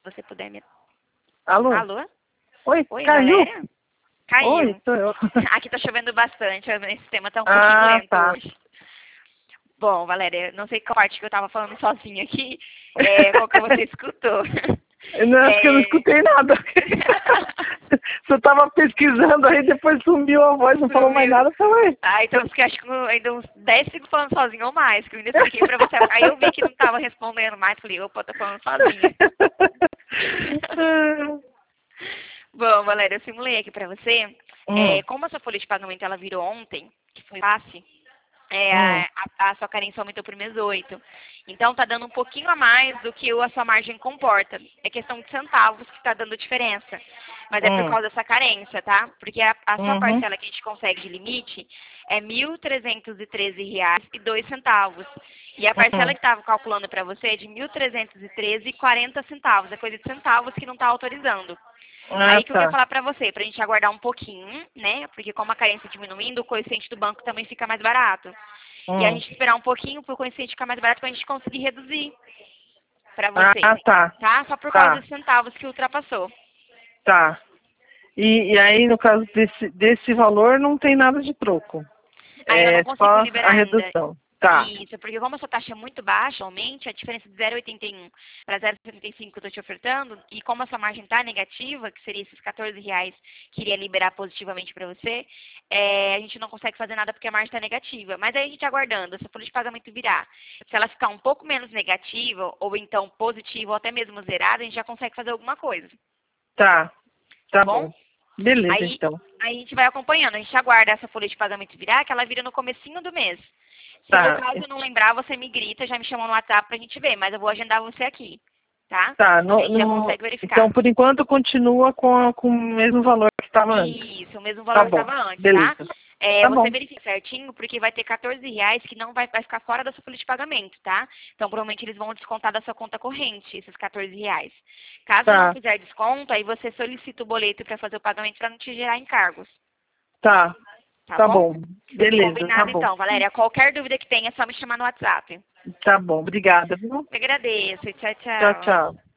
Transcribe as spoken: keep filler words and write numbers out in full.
você puder me... Alô? Alô? Oi, Oi, caiu? Valéria? Caiu. Oi, sou eu. Aqui tá chovendo bastante, esse sistema tá um pouquinho Ah, lento tá. hoje. Bom, Valéria, não sei qual parte que eu tava falando sozinha aqui, é, qual que você escutou. Eu não, acho É... que eu não escutei nada. Você tava pesquisando aí, depois sumiu a voz, não falou mais Sumiu. nada, falei. Ah, então fiquei acho que ainda uns dez segundos falando sozinha ou mais, que eu ainda expliquei pra você. Aí eu vi que não tava respondendo mais, falei, opa, tô falando sozinha. Bom, Valéria, eu simulei aqui pra você. Hum, É, como a sua folha de pagamento ela virou ontem, que foi fácil, é, hum, a, a sua carência aumentou por mês oito. Então tá dando um pouquinho a mais do que a sua margem comporta. É questão de centavos que tá dando diferença. Mas é por hum, causa dessa carência, tá? Porque a, a sua uhum, parcela que a gente consegue de limite é mil trezentos e treze reais e dois centavos. E a parcela hum. que estava calculando para você é de mil trezentos e treze reais e quarenta centavos. É coisa de centavos que não está autorizando. Ah, Aí que eu quero tá. falar pra você, pra gente aguardar um pouquinho, né? Porque como a carência diminuindo, o coeficiente do banco também fica mais barato. E a Hum. gente esperar um pouquinho pro coeficiente ficar mais barato pra gente conseguir reduzir pra você, Ah, tá. tá? Só por causa Tá, dos centavos que ultrapassou. tá. E, e aí, no caso desse, desse valor, não tem nada de troco. Aí eu não É consigo só liberar a ainda. redução. Tá, Isso, porque como a sua taxa é muito baixa, aumente a diferença de zero vírgula oitenta e um para zero vírgula setenta e cinco que eu estou te ofertando, e como a sua margem está negativa, que seria esses quatorze reais que iria liberar positivamente para você, é, a gente não consegue fazer nada porque a margem está negativa. Mas aí a gente aguardando, essa folha de pagamento virar. Se ela ficar um pouco menos negativa, ou então positiva, ou até mesmo zerada, a gente já consegue fazer alguma coisa, tá, tá tá bom? bom. Beleza, Aí, então. aí a gente vai acompanhando, a gente aguarda essa folha de pagamento virar, que ela vira no comecinho do mês. Se no Tá, caso eu não lembrar, você me grita, já me chama no WhatsApp pra gente ver, mas eu vou agendar você aqui, tá? tá. A No, gente já no, consegue verificar. então, por enquanto, continua com, a- com o mesmo valor que estava antes. Isso, o mesmo Tá valor que bom, estava antes, tá? beleza. É, Tá você bom, verifica certinho, porque vai ter quatorze reais que não vai, vai ficar fora da sua folha de pagamento, tá? Então, provavelmente eles vão descontar da sua conta corrente, esses quatorze reais. Caso não tá, fizer desconto, aí você solicita o boleto para fazer o pagamento para não te gerar encargos, tá, tá tá bom? bom. Beleza, tá Combinado bom. então, Valéria. Qualquer dúvida que tenha, é só me chamar no WhatsApp. Tá bom, obrigada, viu? Eu agradeço. Tchau, Tchau, tchau. tchau.